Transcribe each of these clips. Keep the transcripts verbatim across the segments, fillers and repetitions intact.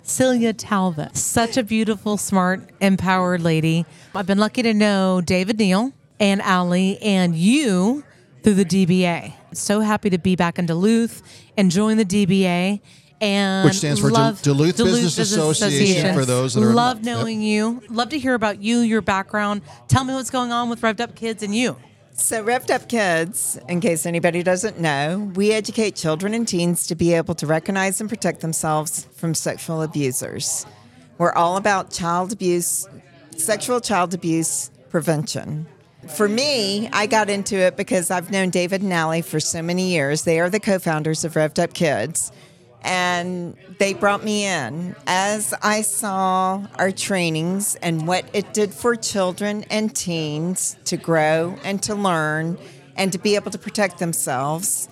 Celia Talbot. Such a beautiful, smart, empowered lady. I've been lucky to know David Neal and Allie and you through the D B A. So happy to be back in Duluth, enjoying the D B A. And Which stands for love Duluth, Duluth Business, Business Association, Association. for those that are... Love knowing yep. you. Love to hear about you, your background. Tell me what's going on with Revved Up Kids and you. So Revved Up Kids, in case anybody doesn't know, we educate children and teens to be able to recognize and protect themselves from sexual abusers. We're all about child abuse, sexual child abuse prevention. For me, I got into it because I've known David and Allie for so many years. They are the co-founders of Revved Up Kids. And they brought me in as I saw our trainings and what it did for children and teens to grow and to learn and to be able to protect themselves.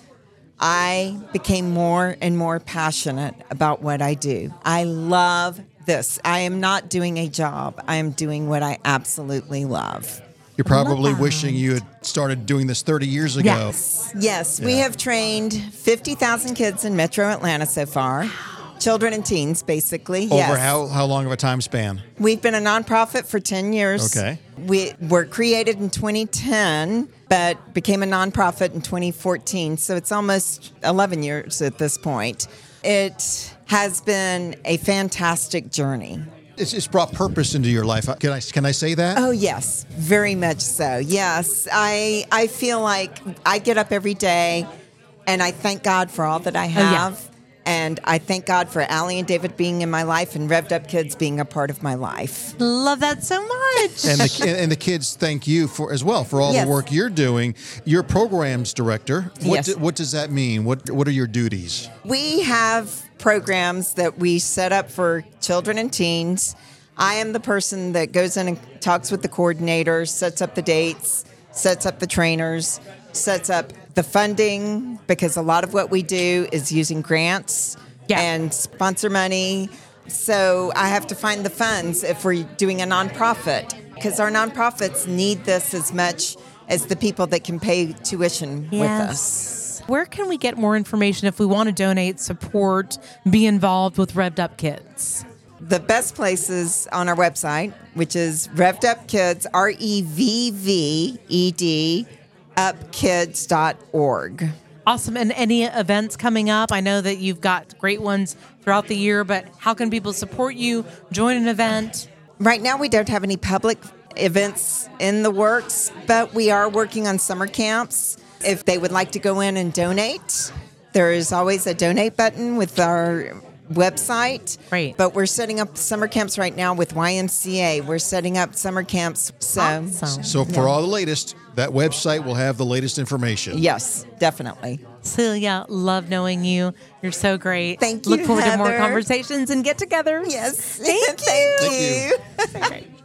I became more and more passionate about what I do. I love this. I am not doing a job. I am doing what I absolutely love. You're probably wishing you had started doing this thirty years ago. Yes, yes. Yeah. We have trained fifty thousand kids in Metro Atlanta so far. Children and teens, basically. Over yes. how, how long of a time span? We've been a nonprofit for ten years. Okay. We were created in twenty ten, but became a nonprofit in twenty fourteen. So it's almost eleven years at this point. It has been a fantastic journey. It's, it's brought purpose into your life. Can I can I say that? Oh, yes. Very much so. Yes. I I feel like I get up every day and I thank God for all that I have. Oh, yeah. And I thank God for Allie and David being in my life and Revved Up Kids being a part of my life. Love that so much. And the, and the kids thank you for as well for all yes. the work you're doing. You're programs director. What, yes. do, what does that mean? What What are your duties? We have programs that we set up for children and teens. I am the person that goes in and talks with the coordinators, sets up the dates, sets up the trainers, sets up the funding, because a lot of what we do is using grants yeah. and sponsor money. So I have to find the funds if we're doing a nonprofit, because our nonprofits need this as much as the people that can pay tuition yes. with us. Where can we get more information if we want to donate, support, be involved with Revved Up Kids? The best place is on our website, which is Revved Up Kids, R E V V E D, up kids dot org. Awesome. And any events coming up? I know that you've got great ones throughout the year, but how can people support you, join an event? Right now, we don't have any public events in the works, but we are working on summer camps. If they would like to go in and donate, there is always a donate button with our website. Right. But we're setting up summer camps right now with Y M C A. We're setting up summer camps. So, awesome. so for yeah. all the latest, that website will have the latest information. Yes, definitely. Celia, love knowing you. You're so great. Thank you, Look forward Heather. to more conversations and get-togethers. Yes. Thank you. Thank you. Thank you. Great.